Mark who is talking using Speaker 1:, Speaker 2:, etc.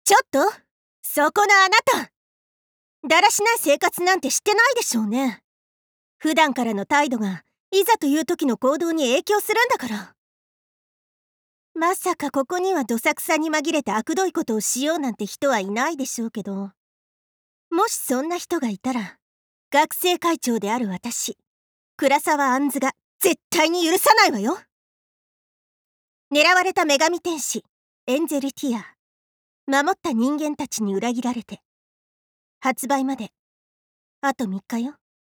Speaker 1: ちょっと、そこのあなた。だらしない生活なんてしてないでしょうね。普段からの態度が、いざという時の行動に影響するんだから。まさかここにはどさくさに紛れて悪どいことをしようなんて人はいないでしょうけど、もしそんな人がいたら、学生会長である私、倉沢杏が絶対に許さないわよ。狙われた女神天使、エンゼルティア。守った人間たちに裏切られて。発売まで、あと3日よ。